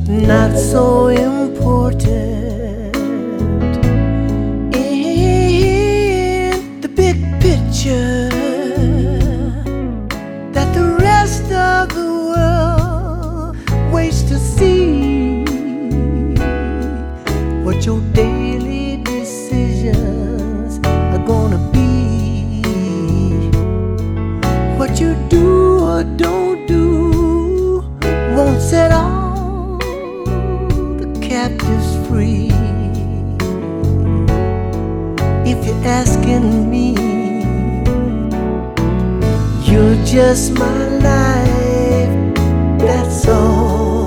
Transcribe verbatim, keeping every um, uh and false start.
not so important in the big picture that the rest of the world waits to see. What your daily decisions are gonna be, what you do or don't do won't set all the captives free. If you're asking me, you're just my life.